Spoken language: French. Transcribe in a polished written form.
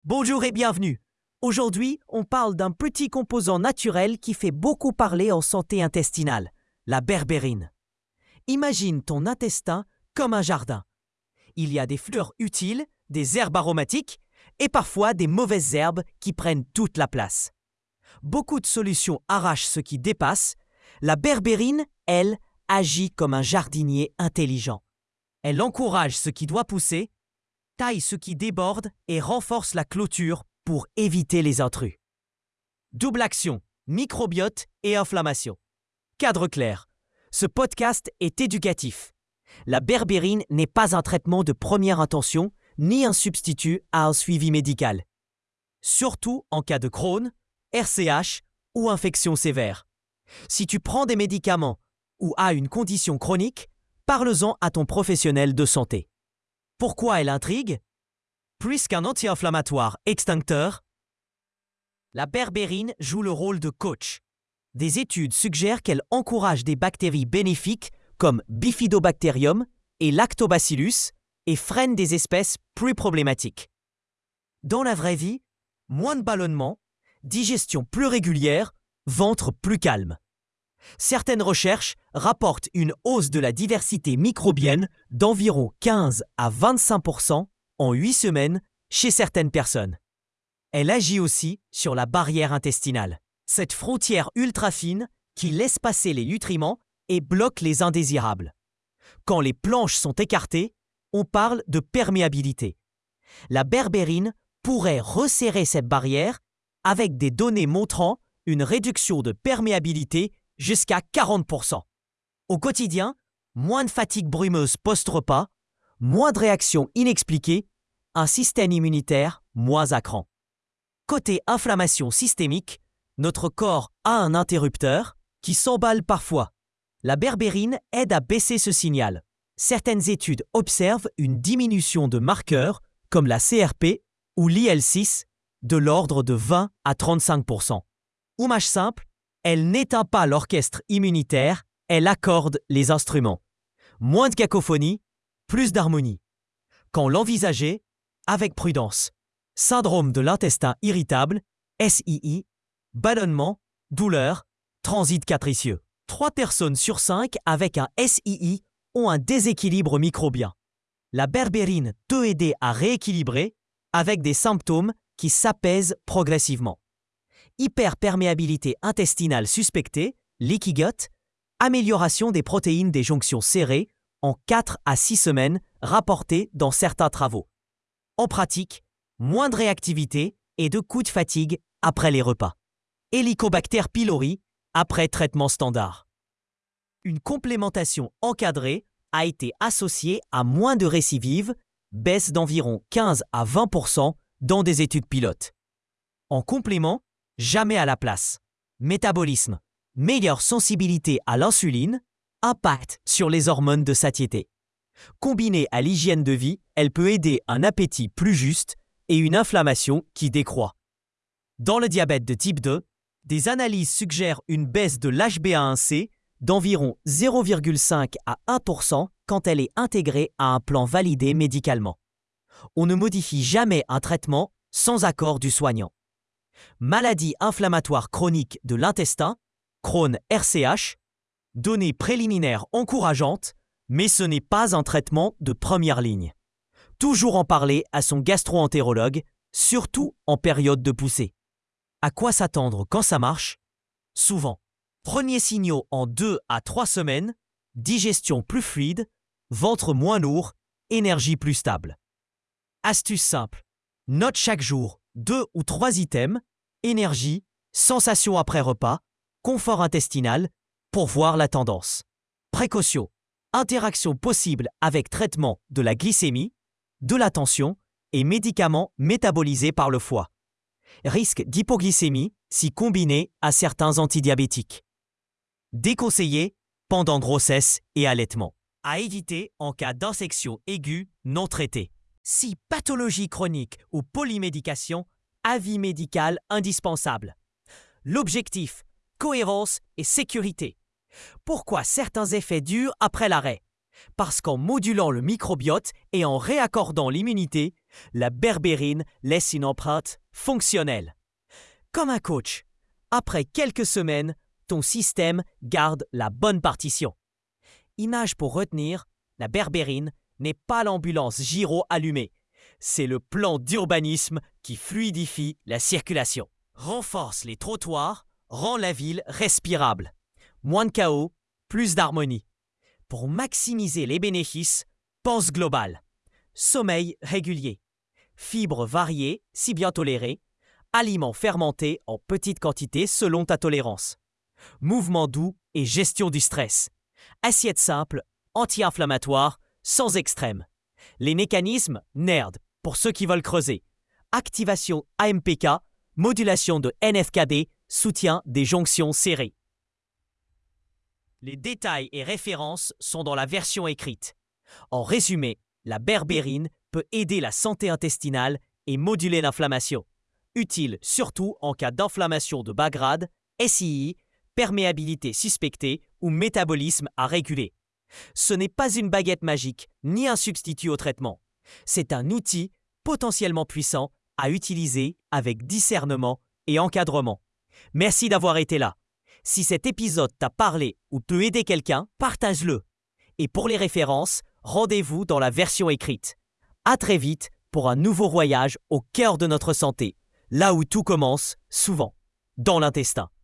Bonjour et bienvenue. Aujourd'hui, on parle d'un petit composant naturel qui fait beaucoup parler en santé intestinale, la berbérine. Imagine ton intestin comme un jardin. Il y a des fleurs utiles, des herbes aromatiques et parfois des mauvaises herbes qui prennent toute la place. Beaucoup de solutions arrachent ce qui dépasse. La berbérine, elle, agit comme un jardinier intelligent. Elle encourage ce qui doit pousser, taille ce qui déborde et renforce la clôture pour éviter les intrus. Double action, microbiote et inflammation. Cadre clair. Ce podcast est éducatif. La berbérine n'est pas un traitement de première intention ni un substitut à un suivi médical. Surtout en cas de Crohn, RCH ou infection sévère. Si tu prends des médicaments ou as une condition chronique, parle-en à ton professionnel de santé. Pourquoi elle intrigue? Plus qu'un anti-inflammatoire extincteur, la berbérine joue le rôle de coach. Des études suggèrent qu'elle encourage des bactéries bénéfiques comme Bifidobacterium et Lactobacillus et freine des espèces plus problématiques. Dans la vraie vie, moins de ballonnement, digestion plus régulière, ventre plus calme. Certaines recherches rapportent une hausse de la diversité microbienne d'environ 15 à 25% en 8 semaines chez certaines personnes. Elle agit aussi sur la barrière intestinale, cette frontière ultra fine qui laisse passer les nutriments et bloque les indésirables. Quand les planches sont écartées, on parle de perméabilité. La berbérine pourrait resserrer cette barrière avec des données montrant une réduction de perméabilité jusqu'à 40%. Au quotidien, moins de fatigue brumeuse post-repas, moins de réactions inexpliquées, un système immunitaire moins à cran. Côté inflammation systémique, notre corps a un interrupteur qui s'emballe parfois. La berbérine aide à baisser ce signal. Certaines études observent une diminution de marqueurs comme la CRP ou l'IL6 de l'ordre de 20 à 35%. Hommage simple, elle n'éteint pas l'orchestre immunitaire, elle accorde les instruments. Moins de cacophonie, plus d'harmonie. Quand l'envisager, avec prudence. Syndrome de l'intestin irritable, SII, ballonnement, douleur, transit capricieux. 3 personnes sur 5 avec un SII ont un déséquilibre microbien. La berbérine peut aider à rééquilibrer avec des symptômes qui s'apaisent progressivement. Hyperperméabilité intestinale suspectée, leaky gut, amélioration des protéines des jonctions serrées en 4 à 6 semaines rapportées dans certains travaux. En pratique, moins de réactivité et de coups de fatigue après les repas. Helicobacter pylori après traitement standard. Une complémentation encadrée a été associée à moins de récidives, baisse d'environ 15 à 20% dans des études pilotes. En complément, jamais à la place. Métabolisme, meilleure sensibilité à l'insuline, impact sur les hormones de satiété. Combinée à l'hygiène de vie, elle peut aider un appétit plus juste et une inflammation qui décroît. Dans le diabète de type 2, des analyses suggèrent une baisse de l'HbA1c d'environ 0,5 à 1% quand elle est intégrée à un plan validé médicalement. On ne modifie jamais un traitement sans accord du soignant. Maladie inflammatoire chronique de l'intestin, Crohn RCH, données préliminaires encourageantes, mais ce n'est pas un traitement de première ligne. Toujours en parler à son gastro-entérologue, surtout en période de poussée. À quoi s'attendre quand ça marche? Souvent. Premiers signaux en 2 à 3 semaines, digestion plus fluide, ventre moins lourd, énergie plus stable. Astuce simple. Note chaque jour 2 ou 3 items, énergie, sensation après repas, confort intestinal, pour voir la tendance. Précaution. Interaction possible avec traitement de la glycémie, de la tension et médicaments métabolisés par le foie. Risque d'hypoglycémie si combiné à certains antidiabétiques. Déconseillé pendant grossesse et allaitement. À éviter en cas d'infection aiguë non traitée. Si pathologie chronique ou polymédication, avis médical indispensable. L'objectif, cohérence et sécurité. Pourquoi certains effets durent après l'arrêt? Parce qu'en modulant le microbiote et en réaccordant l'immunité, la berbérine laisse une empreinte fonctionnelle. Comme un coach, après quelques semaines, ton système garde la bonne partition. Image pour retenir, la berbérine n'est pas l'ambulance gyro allumée. C'est le plan d'urbanisme qui fluidifie la circulation. Renforce les trottoirs, rend la ville respirable. Moins de chaos, plus d'harmonie. Pour maximiser les bénéfices, pense global. Sommeil régulier. Fibres variées, si bien tolérées. Aliments fermentés en petites quantités selon ta tolérance. Mouvement doux et gestion du stress. Assiette simple, anti-inflammatoire, sans extrême. Les mécanismes, NERD, pour ceux qui veulent creuser. Activation AMPK, modulation de NFKD, soutien des jonctions serrées. Les détails et références sont dans la version écrite. En résumé, la berbérine peut aider la santé intestinale et moduler l'inflammation. Utile surtout en cas d'inflammation de bas grade, SII, perméabilité suspectée ou métabolisme à réguler. Ce n'est pas une baguette magique, ni un substitut au traitement. C'est un outil potentiellement puissant à utiliser avec discernement et encadrement. Merci d'avoir été là. Si cet épisode t'a parlé ou peut aider quelqu'un, partage-le. Et pour les références, rendez-vous dans la version écrite. À très vite pour un nouveau voyage au cœur de notre santé, là où tout commence, souvent, dans l'intestin.